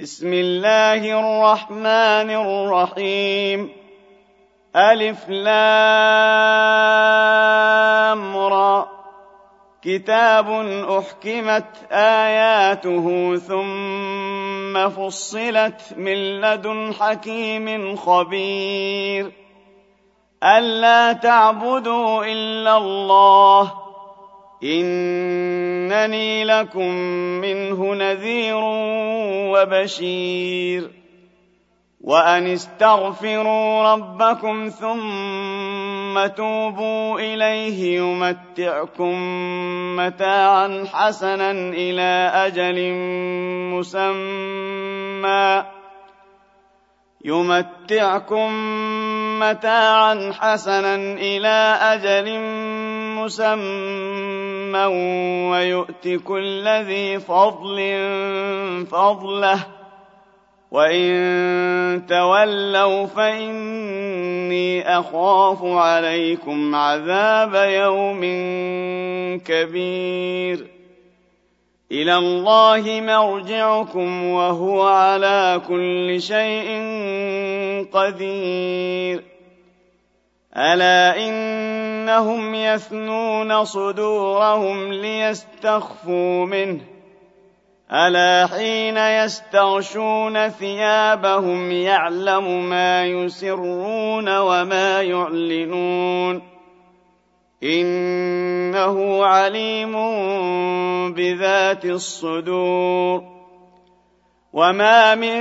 بسم الله الرحمن الرحيم ألف لام را كتاب أحكمت آياته ثم فصلت من لدن حكيم خبير ألا تعبدوا إلا الله إنني لكم منه نذير وبشير وأن استغفروا ربكم ثم توبوا إليه يمتعكم متاعا حسنا إلى أجل مسمى ويؤت كل ذي فضل فضله وإن تولوا فإني أخاف عليكم عذاب يوم كبير إلى الله مرجعكم وهو على كل شيء قدير ألا إنهم يثنون صدورهم ليستخفوا منه ألا حين يستغشون ثيابهم يعلم ما يسرون وما يعلنون إنه عليم بذات الصدور وما من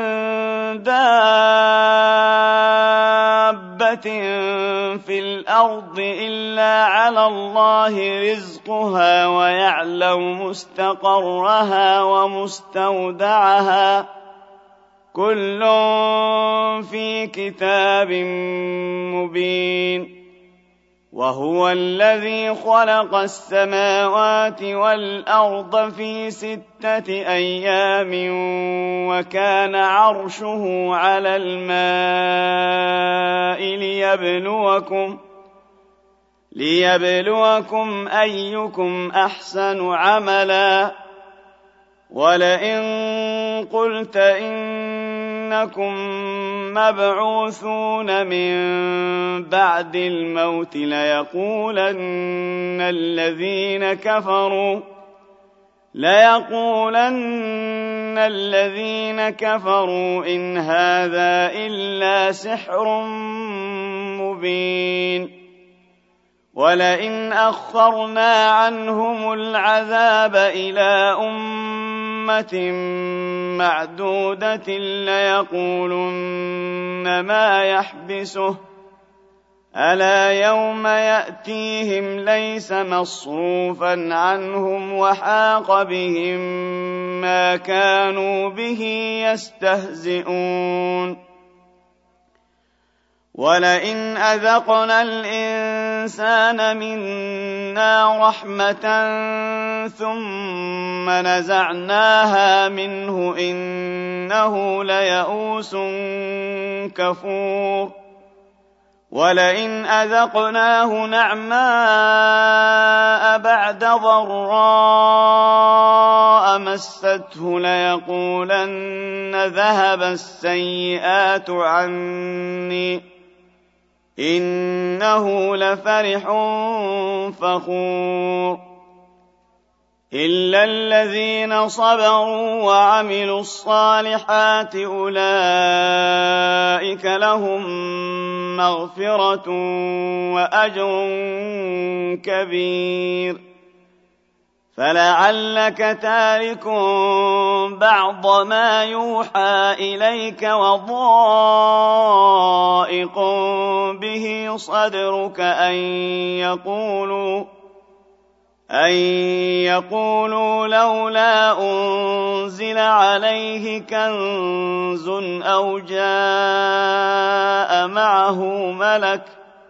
دابة في الأرض إلا على الله رزقها ويعلم مستقرها ومستودعها كل في كتاب مبين وهو الذي خلق السماوات والأرض في 6 أيام وكان عرشه على الماء ليبلوكم أيكم أحسن عملا ولئن قلت إنكم مبعوثون من بعد الموت ليقولن الذين كفروا إن هذا إلا سحر مبين ولئن أخرنا عنهم العذاب إلى أمة معدودة ليقولن ما يحبسه ألا يوم يأتيهم ليس مصروفا عنهم وحاق بهم ما كانوا به يستهزئون ولئن أذقنا الإنسان منا رحمة ثم نزعناها منه إنه ليئوس كفور ولئن أذقناه نعماء بعد ضراء مسته ليقولن ذهب السيئات عني إنه لفرح فخور إلا الذين صبروا وعملوا الصالحات أولئك لهم مغفرة وأجر كبير فلعلك تارك بعض ما يوحى إليك وضائق به صدرك أن يقولوا لولا أنزل عليه كنز أو جاء معه ملك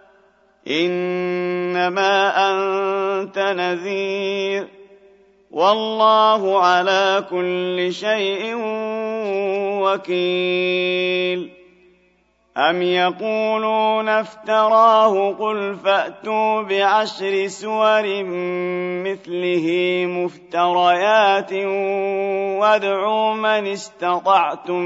إنما أنت نذير والله على كل شيء وكيل أم يقولون افتراه قل فأتوا بعشر سور مثله مفتريات وادعوا من استطعتم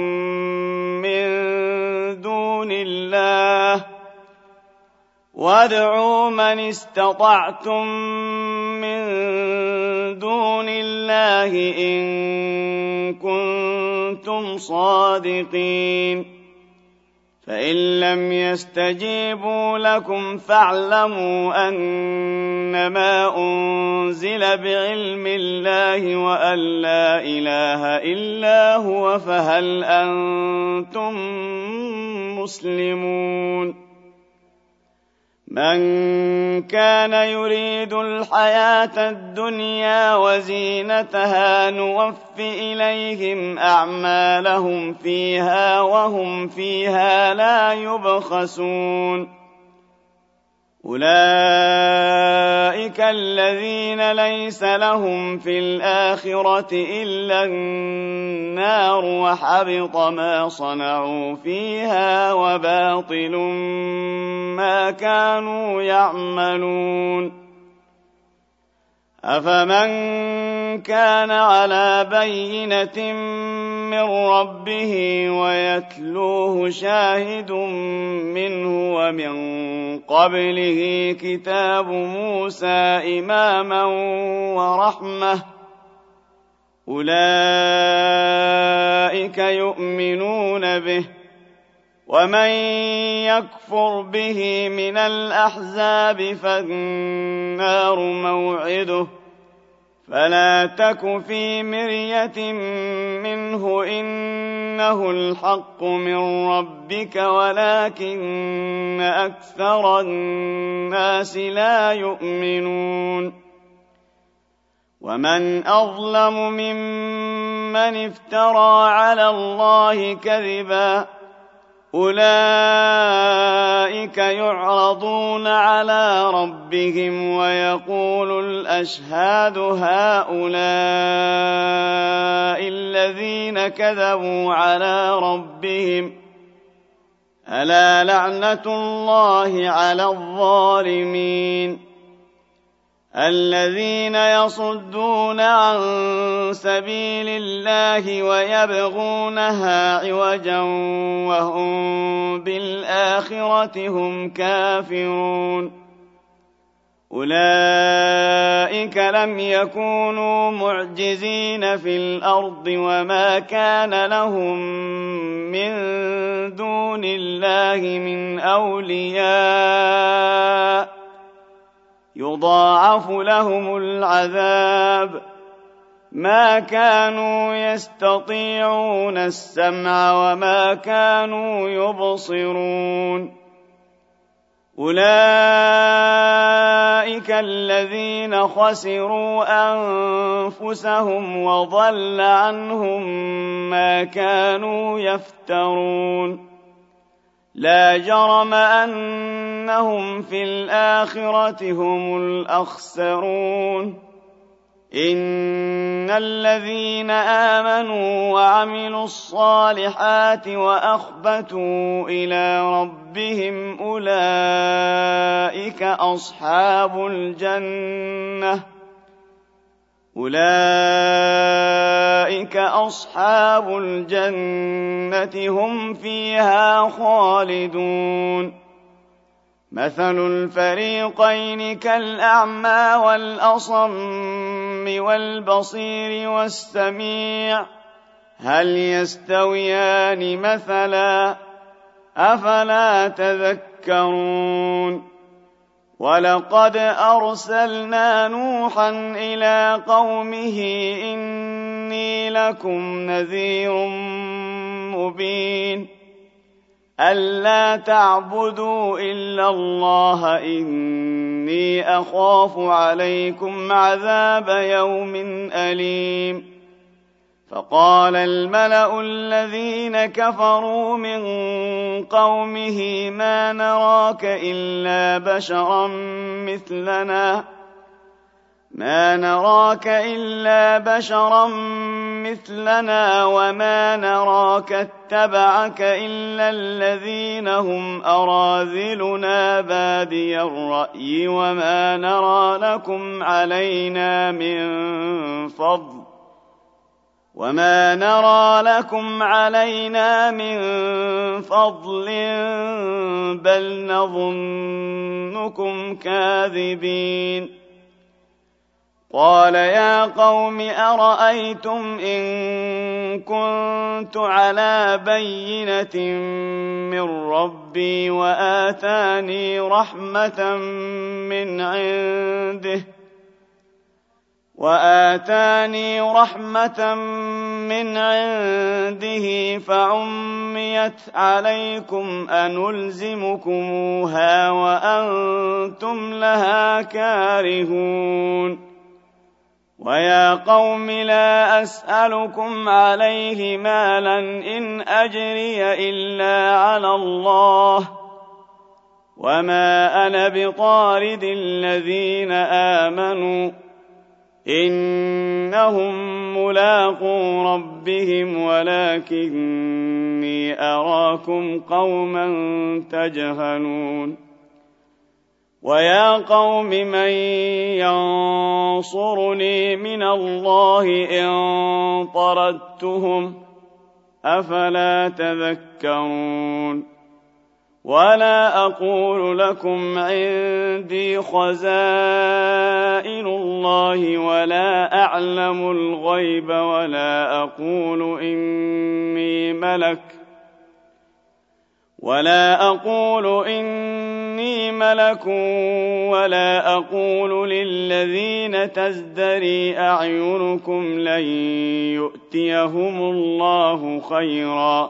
من دون الله إن كنتم صادقين فإن لم يستجيبوا لكم فاعلموا أنما أنزل بعلم الله وأن لا إله إلا هو فهل أنتم مسلمون من كان يريد الحياة الدنيا وزينتها نوف إليهم أعمالهم فيها وهم فيها لا يبخسون أولئك الذين ليس لهم في الآخرة إلا النار وحبط ما صنعوا فيها وباطل ما كانوا يعملون أفمن كان على بينة من ربه ويتلوه شاهد منه ومن قبله كتاب موسى إماما ورحمة أولئك يؤمنون به ومن يكفر به من الأحزاب فالنار موعده فلا تك في مرية منه إنه الحق من ربك ولكن أكثر الناس لا يؤمنون ومن أظلم ممن افترى على الله كذبا أولئك يعرضون على ربهم ويقول الأشهاد هؤلاء الذين كذبوا على ربهم ألا لعنة الله على الظالمين الذين يصدون عن سبيل الله ويبغونها عوجا وهم بالآخرة هم كافرون أولئك لم يكونوا معجزين في الأرض وما كان لهم من دون الله من أولياء يضاعف لهم العذاب ما كانوا يستطيعون السمع وما كانوا يبصرون أولئك الذين خسروا أنفسهم وضل عنهم ما كانوا يفترون لا جرم أنهم في الآخرة هم الأخسرون إن الذين آمنوا وعملوا الصالحات وأخبتوا إلى ربهم أولئك أصحاب الجنة هم فيها خالدون مثل الفريقين كالأعمى والأصم والبصير والسميع هل يستويان مثلا أفلا تذكرون ولقد أرسلنا نوحا إلى قومه إني لكم نذير مبين ألا تعبدوا إلا الله إني أخاف عليكم عذاب يوم أليم فقال الملأ الذين كفروا من قومه ما نراك إلا بشرا مثلنا ما نراك إلا بشرا مثلنا وما نراك اتبعك إلا الذين هم أراذلنا بادي الرأي وما نرى لكم علينا من فضل بل نظنكم كاذبين. قال يا قوم أرأيتم إن كنت على بينة من ربي وآتاني رحمة من عنده فعميت عليكم أنلزمكموها وأنتم لها كارهون. ويا قوم لا أسألكم عليه مالا إن أجري إلا على الله وما أنا بطارد الذين آمنوا إنهم ملاقو ربهم ولكني أراكم قوما تجهلون. ويا قوم من ينصرني من الله إن طردتهم أفلا تذكرون. ولا أقول لكم عندي خزائن الله ولا أعلم الغيب ولا أقول إني ملك ولا أقول للذين تزدري أعينكم لن يؤتيهم الله خيرا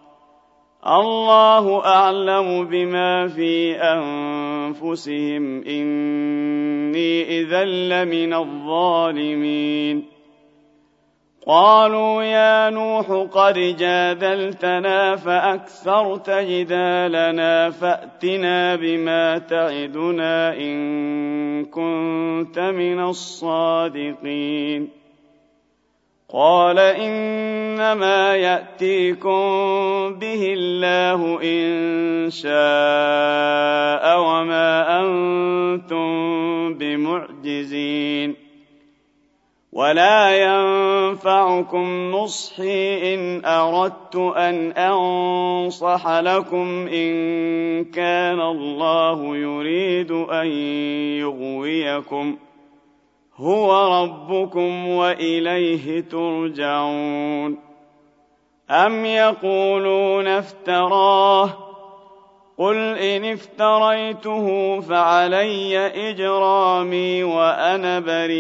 الله أعلم بما في أنفسهم إني إذا لمن الظالمين. قالوا يا نوح قد جادلتنا فأكثرت جدالنا فأتنا بما تعدنا إن كنت من الصادقين. قال إنما يأتيكم به الله إن شاء وما أنتم بمعجزين. ولا ينفعكم نصحي إن أردت أن أنصح لكم إن كان الله يريد أن يغويكم هو ربكم وإليه ترجعون. أم يقولون افتراه قل إن افتريته فعلي إجرامي وأنا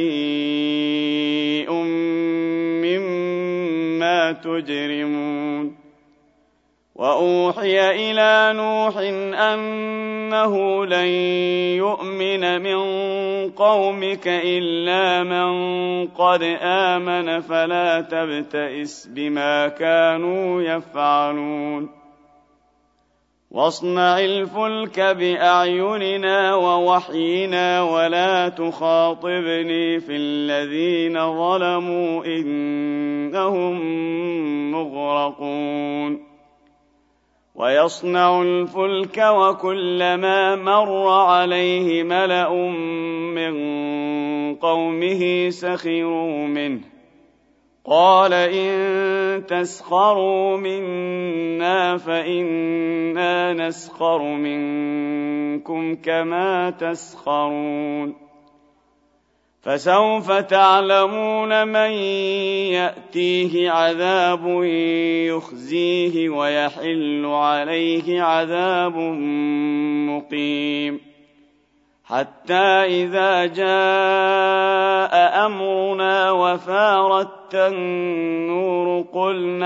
بريء مما تجرمون. وأوحي إلى نوح أنه لن يؤمن من قومك إلا من قد آمن فلا تبتئس بما كانوا يفعلون. واصنع الفلك بأعيننا ووحينا ولا تخاطبني في الذين ظلموا إنهم مغرقون. ويصنع الفلك وكلما مر عليه ملأ من قومه سخروا منه قال إن تسخروا منا فإنا نسخر منكم كما تسخرون. فسوف تعلمون من يأتيه عذاب يخزيه ويحل عليه عذاب مقيم. حتى إذا جاء أمرنا وفارت النور قل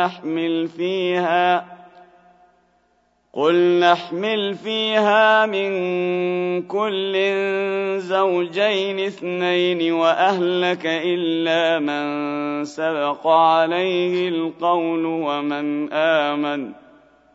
نحمل فيها من كل زوجين اثنين وأهلك إلا من سبق عليه القول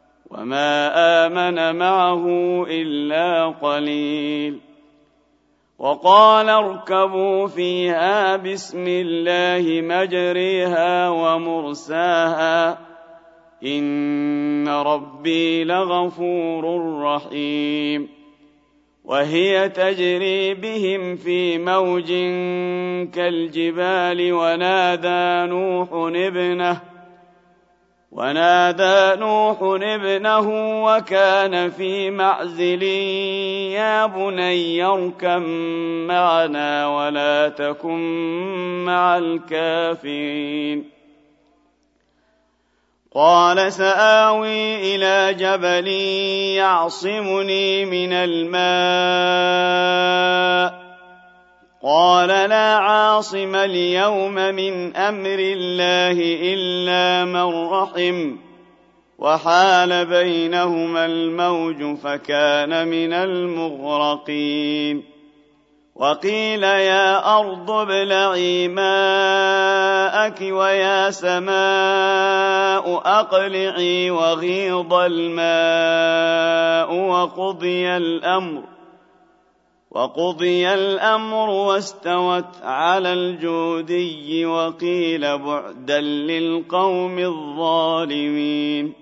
وما آمن معه إلا قليل. وقال اركبوا فيها بسم الله مجريها ومرساها إن ربي لغفور رحيم وهي تجري بهم في موج كالجبال ونادى نوح ابنه وكان في معزل يا بني اركب معنا ولا تكن مع الكافرين قال سآوي إلى جبل يعصمني من الماء قال لا عاصم اليوم من أمر الله إلا من رحم وحال بينهما الموج فكان من المغرقين وقيل يا أرض ابلعي ماءك ويا سماء أقلعي وغيض الماء وقضي الأمر واستوت على الجودي وقيل بعدا للقوم الظالمين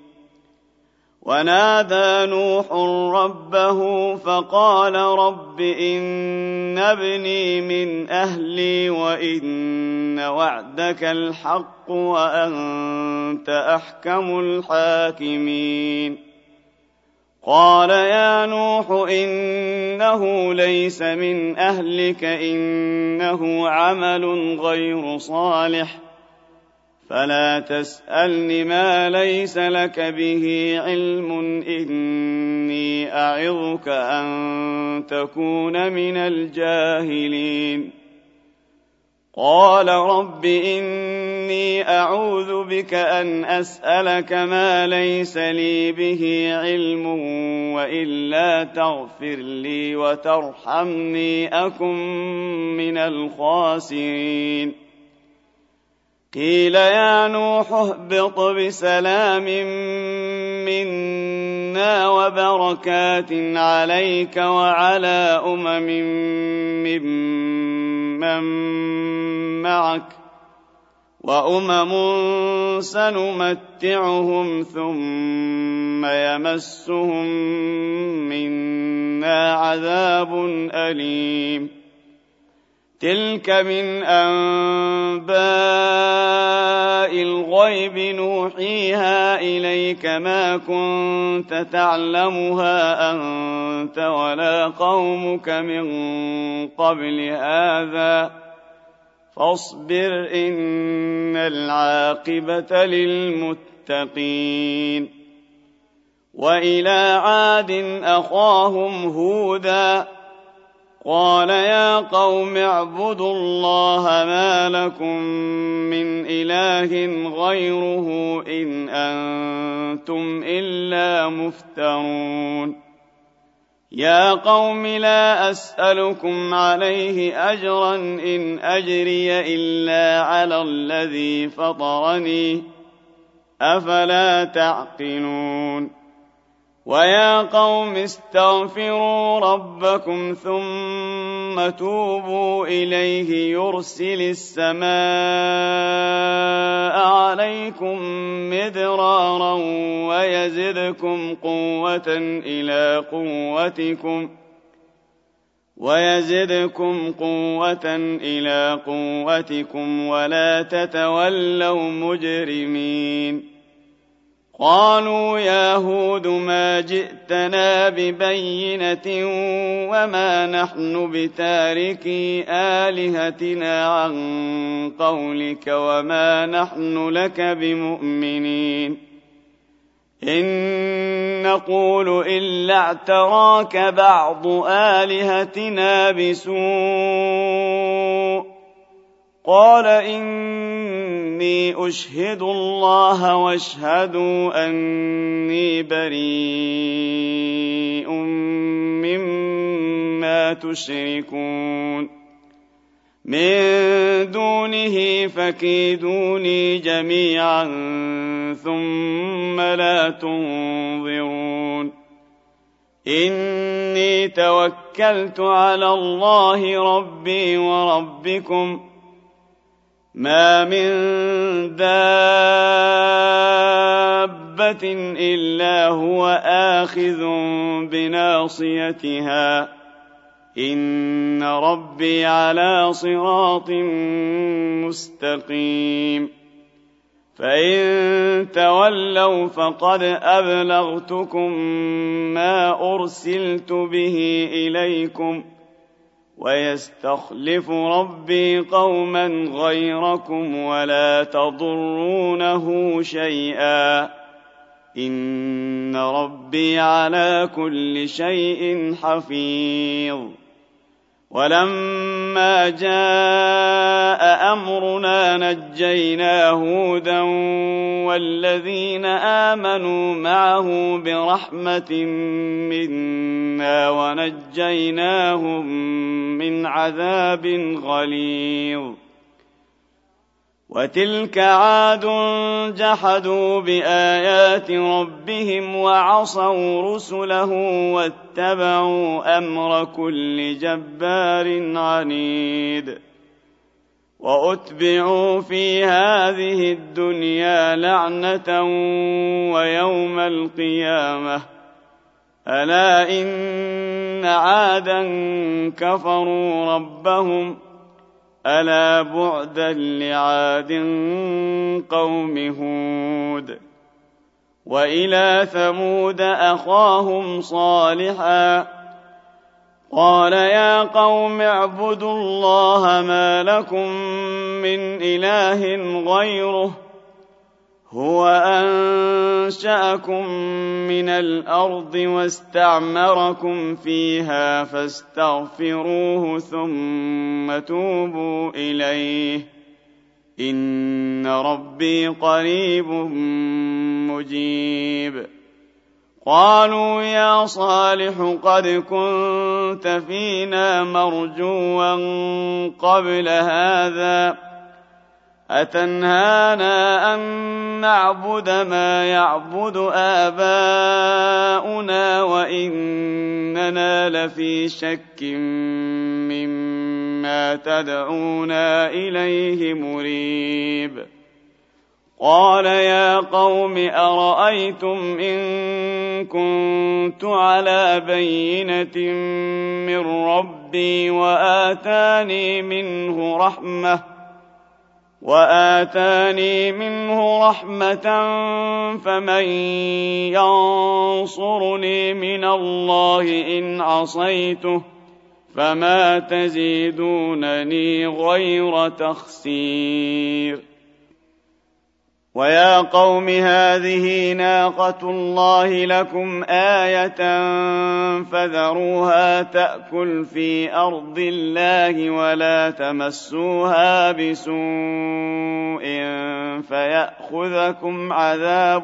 ونادى نوح ربه فقال رب إن ابني من أهلي وإن وعدك الحق وأنت أحكم الحاكمين قال يا نوح إنه ليس من أهلك إنه عمل غير صالح فلا تسألني ما ليس لك به علم إني أعظك أن تكون من الجاهلين قال رب إني أعوذ بك أن أسألك ما ليس لي به علم وإلا تغفر لي وترحمني أكن من الخاسرين قيل يا نوح اهبط بسلام منا وبركات عليك وعلى ممن معك وأمم سنمتعهم ثم يمسهم منا عذاب أليم تلك من أنباء الغيب نوحيها إليك ما كنت تعلمها أنت ولا قومك من قبل هذا فاصبر إن العاقبة للمتقين وإلى عاد أخاهم هودا قال يا قوم اعبدوا الله ما لكم من إله غيره إن أنتم إلا مفترون يا قوم لا أسألكم عليه أجرا إن أجري إلا على الذي فطرني أفلا تعقلون ويا قوم استغفروا ربكم ثم توبوا إليه يرسل السماء عليكم مدرارا ويزدكم قوة إلى قوتكم ولا تتولوا مجرمين قالوا يا هود ما جئتنا ببينة وما نحن بتاركي آلهتنا عن قولك وما نحن لك بمؤمنين إن نقول إلا اعتراك بعض آلهتنا بسوء قال إني أشهد الله واشهدوا أني بريء مما تشركون من دونه فكيدوني جميعا ثم لا تنظرون إني توكلت على الله ربي وربكم ما من دابة إلا هو آخذ بناصيتها إن ربي على صراط مستقيم فإن تولوا فقد أبلغتكم ما أرسلت به إليكم ويستخلف ربي قوما غيركم ولا تضرونه شيئا إن ربي على كل شيء حفيظ ولما جاء أمرنا نجينا هودا والذين آمنوا معه برحمة منا ونجيناهم من عذاب غليظ وتلك عاد جحدوا بآيات ربهم وعصوا رسله واتبعوا أمر كل جبار عنيد وأتبعوا في هذه الدنيا لعنة ويوم القيامة ألا إن عادا كفروا ربهم ألا بعدا لعاد قوم هود وإلى ثمود أخاهم صالحا قال يا قوم اعبدوا الله ما لكم من إله غيره هو أنشأكم من الأرض واستعمركم فيها فاستغفروه ثم توبوا إليه إن ربي قريب مجيب قالوا يا صالح قد كنت فينا مرجوا قبل هذا أتنهانا أن نعبد ما يعبد آباؤنا وإننا لفي شك مما تدعونا إليه مريب قال يا قوم أرأيتم إن كنت على بينة من ربي وآتاني منه رحمة فمن ينصرني من الله إن عصيته فما تزيدونني غير تخسير ويا قوم هذه ناقة الله لكم آية فذروها تأكل في أرض الله ولا تمسوها بسوء فيأخذكم عذاب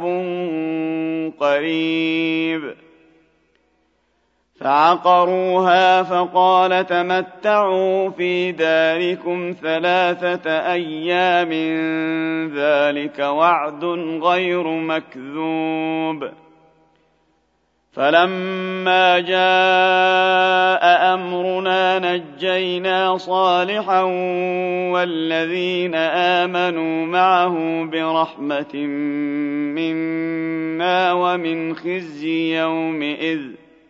قريب فعقروها فقال تمتعوا في داركم 3 أيام ذلك وعد غير مكذوب فلما جاء أمرنا نجينا صالحا والذين آمنوا معه برحمة منا ومن خزي يومئذ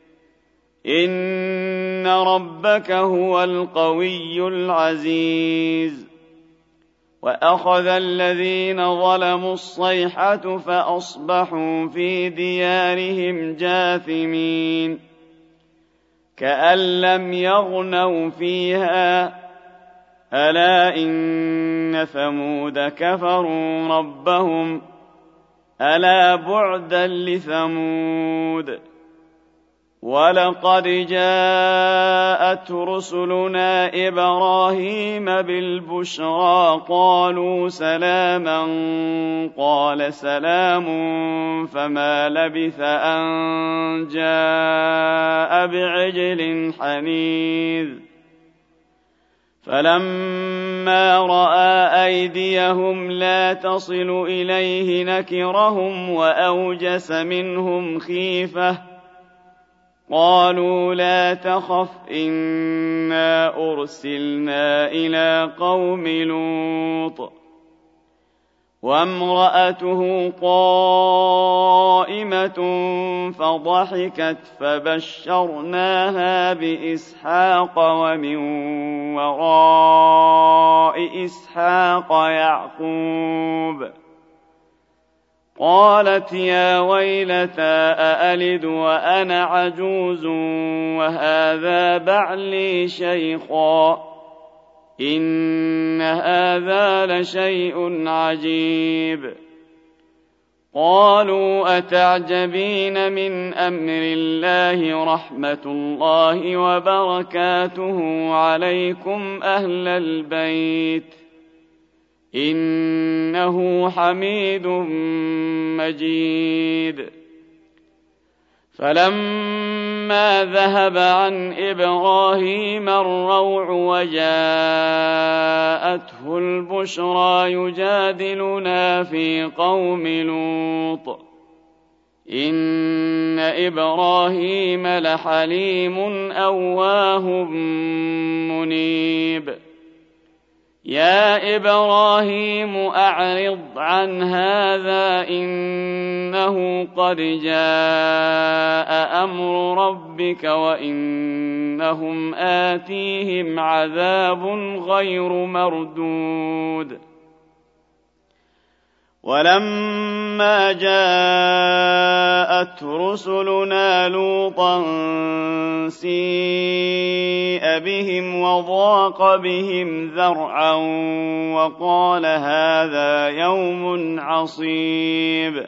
إن ربك هو القوي العزيز وأخذ الذين ظلموا الصيحة فأصبحوا في ديارهم جاثمين كأن لم يغنوا فيها ألا إن ثمود كفروا ربهم ألا بعدا لثمود ولقد جاءت رسلنا إبراهيم بالبشرى قالوا سلاما قال سلام فما لبث أن جاء بعجل حنيذ فلما رأى أيديهم لا تصل إليه نكرهم وأوجس منهم خيفة قالوا لا تخف إنا أرسلنا إلى قوم لوط وامرأته قائمة فضحكت فبشرناها بإسحاق ومن وراء إسحاق يعقوب قالت يا ويلتى أألد وأنا عجوز وهذا بعلي شيخا إن هذا لشيء عجيب قالوا أتعجبين من أمر الله رحمة الله وبركاته عليكم أهل البيت إنه حميد مجيد فلما ذهب عن إبراهيم الروع وجاءته البشرى يجادلنا في قوم لوط إن إبراهيم لحليم أواه منيب يا إبراهيم أعرض عن هذا إنه قد جاء أمر ربك وإنهم آتيهم عذاب غير مردود ولما جاءت رسلنا لوطا سيء بهم وضاق بهم ذرعا وقال هذا يوم عصيب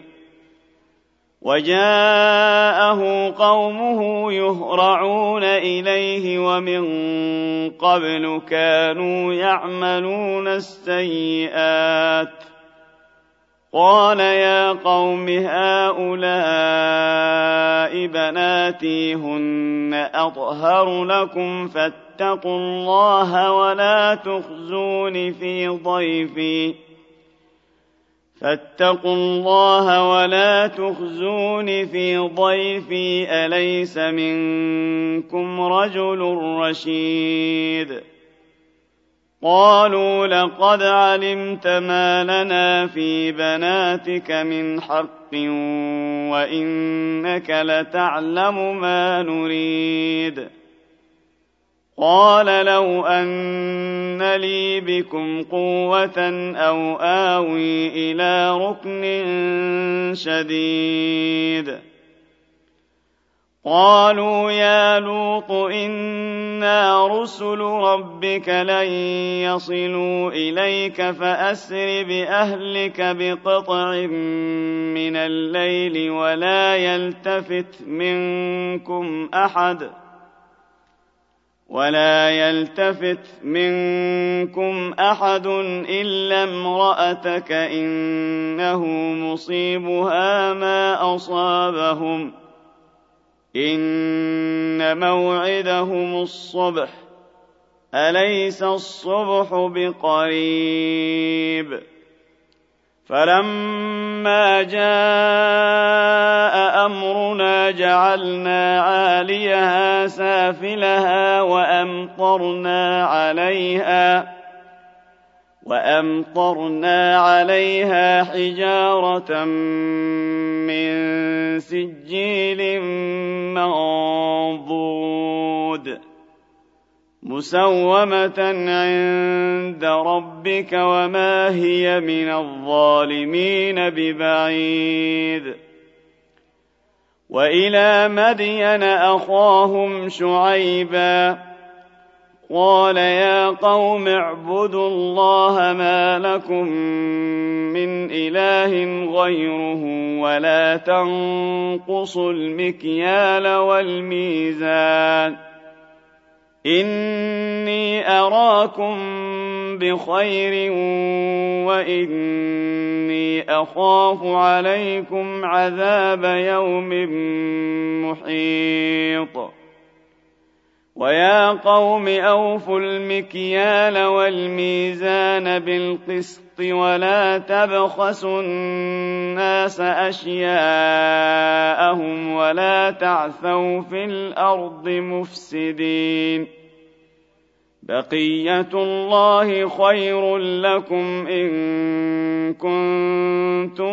وجاءه قومه يهرعون إليه ومن قبل كانوا يعملون السيئات قال يا قوم هؤلاء بناتي هن أطهر لكم فاتقوا الله ولا تخزوني في ضيفي أليس منكم رجل رشيد قالوا لقد علمت ما لنا في بناتك من حق وإنك لتعلم ما نريد قال لو أن لي بكم قوة أو آوي إلى ركن شديد قالوا يا لوط إنا رسل ربك لن يصلوا إليك فأسر بأهلك بقطع من الليل ولا يلتفت منكم أحد إلا امرأتك إنه مصيبها ما أصابهم إن موعدهم الصبح أليس الصبح بقريب فلما جاء أمرنا جعلنا عاليها سافلها وأمطرنا عليها حجارة من سجيل منضود مسومة عند ربك وما هي من الظالمين ببعيد وإلى مدين أخاهم شعيبا قال يا قوم اعبدوا الله ما لكم من إله غيره ولا تنقصوا المكيال والميزان إني أراكم بخير وإني أخاف عليكم عذاب يوم محيط ويا قوم أوفوا المكيال والميزان بالقسط ولا تبخسوا الناس أشياءهم ولا تعثوا في الأرض مفسدين بقية الله خير لكم إن كنتم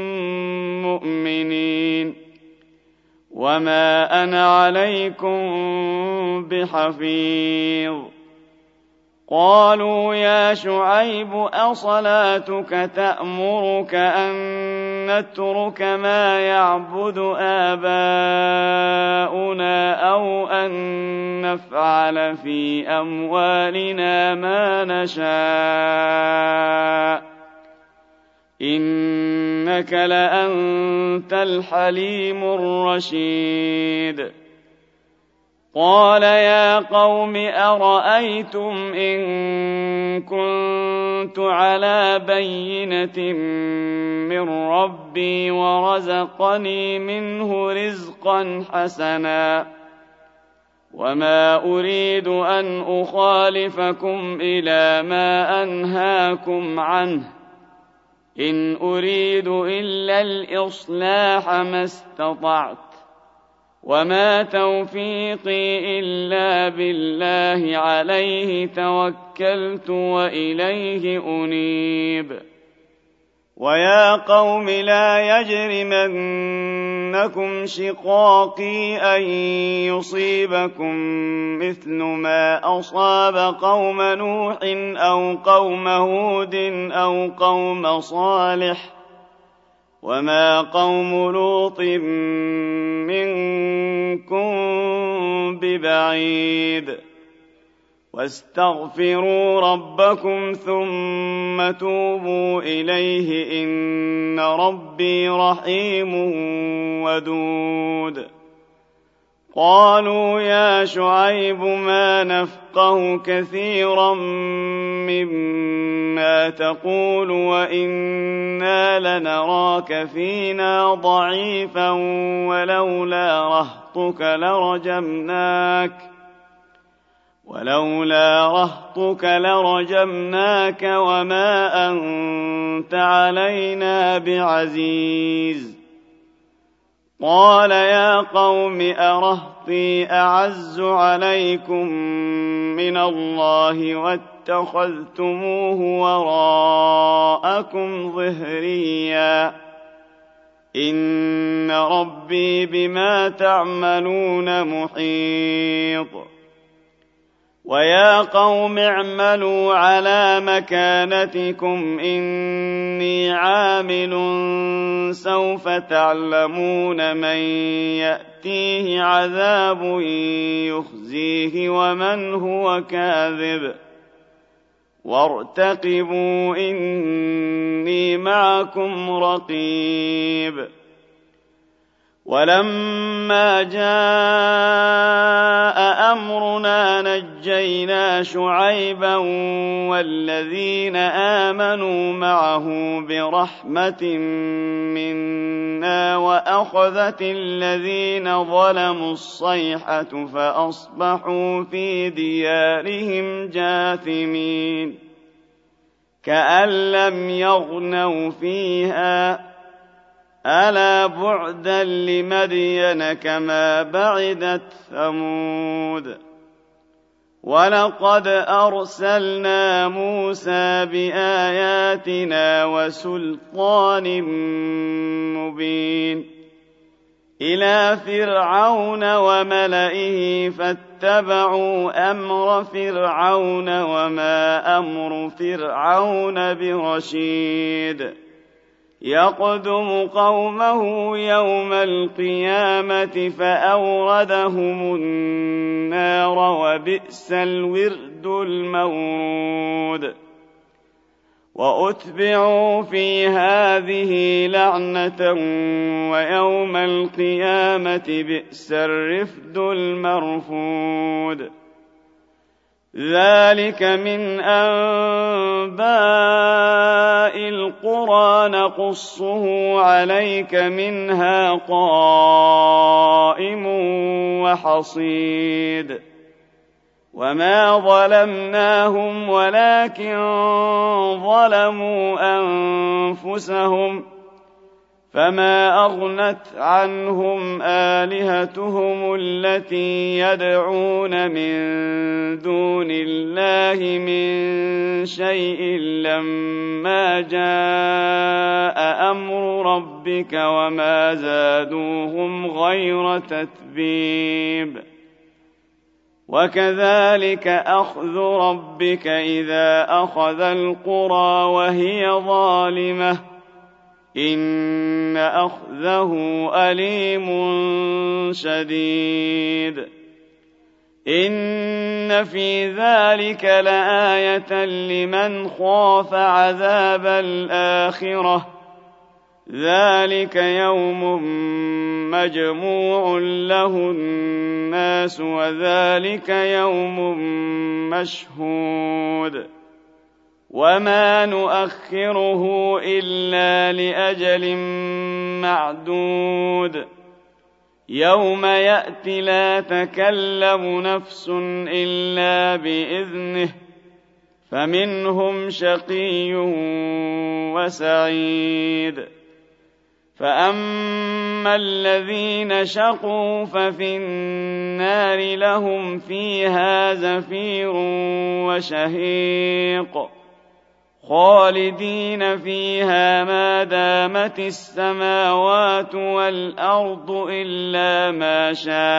مؤمنين وما أنا عليكم بحفيظ قالوا يا شعيب أصلاتك تأمرك أن نترك ما يعبد آباؤنا أو أن نفعل في أموالنا ما نشاء إنك لأنت الحليم الرشيد قال يا قوم أرأيتم إن كنت على بينة من ربي ورزقني منه رزقا حسنا وما أريد أن أخالفكم إلى ما أنهاكم عنه إن أريد إلا الإصلاح ما استطعت وما توفيقي إلا بالله عليه توكلت وإليه أنيب ويا قوم لا يجرمنكم شقاقي أن يصيبكم مثل ما أصاب قوم نوح أو قوم هود أو قوم صالح وما قوم لوط منكم ببعيد واستغفروا ربكم ثم توبوا إليه إن ربي رحيم ودود قالوا يا شعيب ما نفقه كثيرا مما تقول وإنا لنراك فينا ضعيفا ولولا رهطك لرجمناك وما أنت علينا بعزيز قال يا قوم أرهطي أعز عليكم من الله واتخذتموه وراءكم ظهريا إن ربي بما تعملون محيط ويا قوم اعملوا على مكانتكم إني عامل سوف تعلمون من يأتيه عذاب يخزيه ومن هو كاذب وارتقبوا إني معكم رقيب ولما جاء أمرنا نجينا شعيبا والذين آمنوا معه برحمة منا وأخذت الذين ظلموا الصيحة فأصبحوا في ديارهم جاثمين كأن لم يغنوا فيها ألا بعدا لمدين كما بعدت ثمود ولقد أرسلنا موسى بآياتنا وسلطان مبين إلى فرعون وملئه فاتبعوا أمر فرعون وما أمر فرعون برشيد يقدم قومه يوم القيامة فأوردهم النار وبئس الورد المورود وأتبعوا في هذه لعنة ويوم القيامة بئس الرفد المرفود ذلك من أنباء القرى نقصه عليك منها قائم وحصيد وما ظلمناهم ولكن ظلموا أنفسهم فما أغنت عنهم آلهتهم التي يدعون من دون الله من شيء لما جاء أمر ربك وما زادوهم غير تتبيب وكذلك أخذ ربك إذا أخذ القرى وهي ظالمة إن أخذه أليم شديد إن في ذلك لآية لمن خاف عذاب الآخرة ذلك يوم مجموع له الناس وذلك يوم مشهود وما نؤخره إلا لأجل معدود يوم يأتي لا تكلم نفس إلا بإذنه فمنهم شقي وسعيد فأما الذين شقوا ففي النار لهم فيها زفير وشهيق خالدين فيها ما دامت السماوات والأرض إلا ما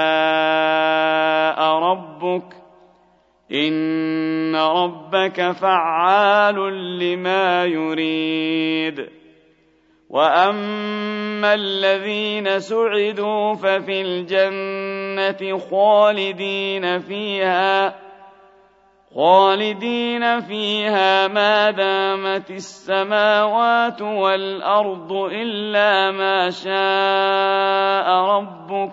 شاء ربك إن ربك فعال لما يريد وأما الذين سعدوا ففي الجنة خالدين فيها ما دامت السماوات والأرض إلا ما شاء ربك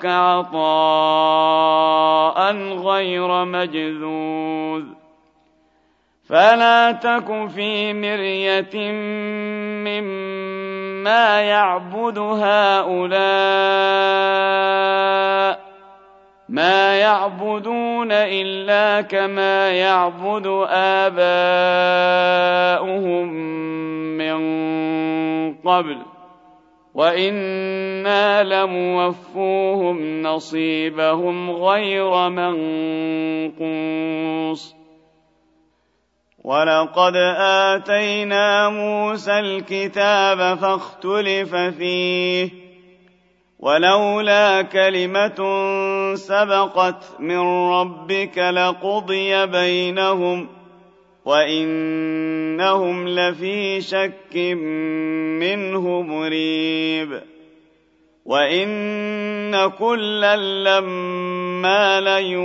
عطاء غير مجذوذ فلا تك في مرية مما يعبد هؤلاء ما يعبدون إلا كما يعبد آباؤهم من قبل وإنا لموفوهم نصيبهم غير منقوص ولقد آتينا موسى الكتاب فاختلف فيه ولولا كلمة سبقت من ربك لقضي بينهم وإنهم لفي شك منه مريب وإن كلا لما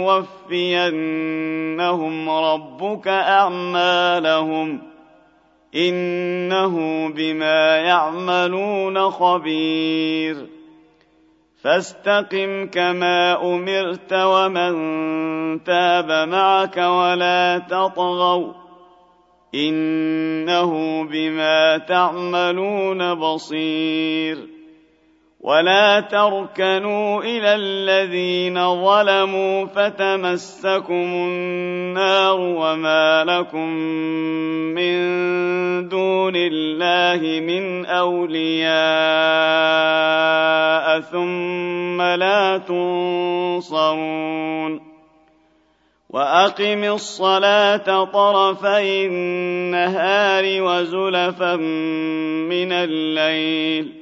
ليوفينهم ربك أعمالهم إنه بما يعملون خبير فاستقم كما أمرت ومن تاب معك ولا تطغوا إنه بما تعملون بصير ولا تركنوا إلى الذين ظلموا فتمسكم النار وما لكم من دون الله من أولياء ثم لا تنصرون وأقم الصلاة طرفي النهار وزلفا من الليل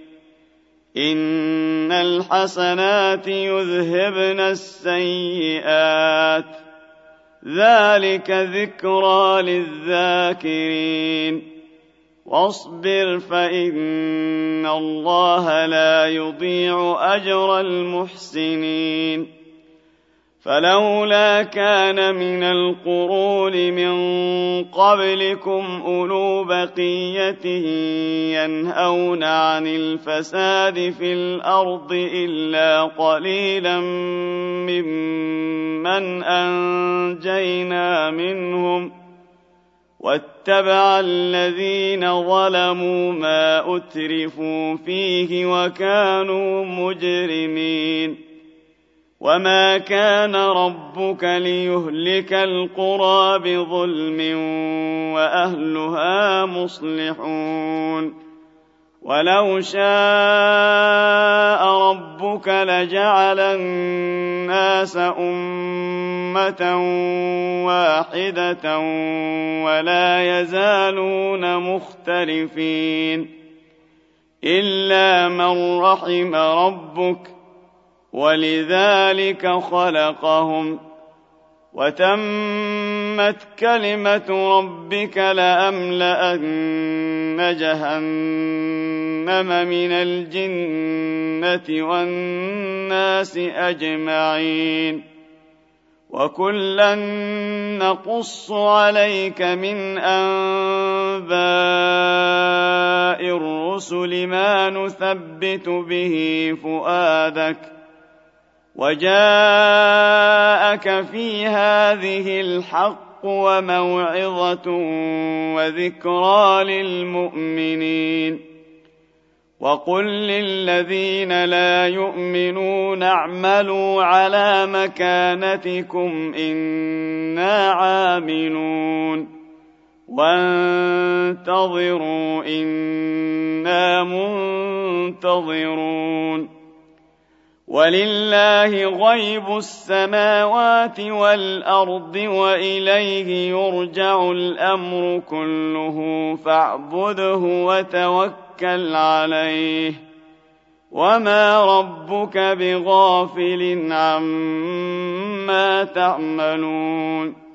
إن الحسنات يذهبن السيئات ذلك ذكرى للذاكرين واصبر فإن الله لا يضيع أجر المحسنين فلولا كان من القرون من قبلكم أولو بقية ينهون عن الفساد في الأرض إلا قليلا ممن أنجينا منهم واتبع الذين ظلموا ما أترفوا فيه وكانوا مجرمين وما كان ربك ليهلك القرى بظلم وأهلها مصلحون ولو شاء ربك لجعل الناس أمة واحدة ولا يزالون مختلفين إلا من رحم ربك ولذلك خلقهم وتمت كلمة ربك لأملأن جهنم من الجنة والناس أجمعين وكلا نقص عليك من أنباء الرسل ما نثبت به فؤادك وجاءك في هذه الحق وموعظة وذكرى للمؤمنين وقل للذين لا يؤمنون اعملوا على مكانتكم إنا عاملون وانتظروا إنا منتظرون ولله غيب السماوات والأرض وإليه يرجع الأمر كله فاعبده وتوكل عليه وما ربك بغافل عما تعملون